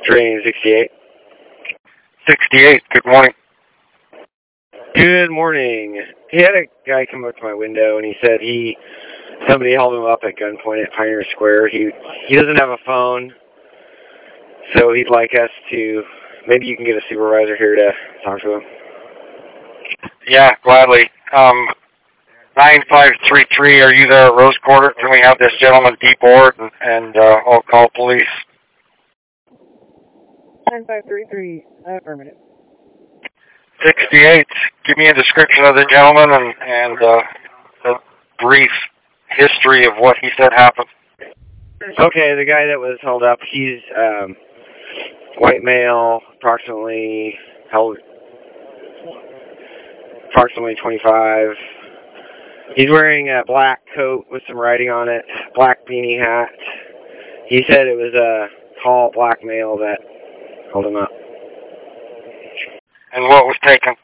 Train 68. 68, good morning. Good morning. He had a guy come up to my window and he said somebody held him up at gunpoint at Pioneer Square. He doesn't have a phone, so he'd like us to, maybe you can get a supervisor here to talk to him. Yeah, gladly. 9533, are you there at Rose Quarter? Can we have this gentleman deboard and I'll call police? 9533, affirmative. 68, give me a description of the gentleman and a brief history of what he said happened. Okay, the guy that was held up, he's white male, approximately 25. He's wearing a black coat with some writing on it, black beanie hat. He said it was a tall black male that held him up. And what was taken?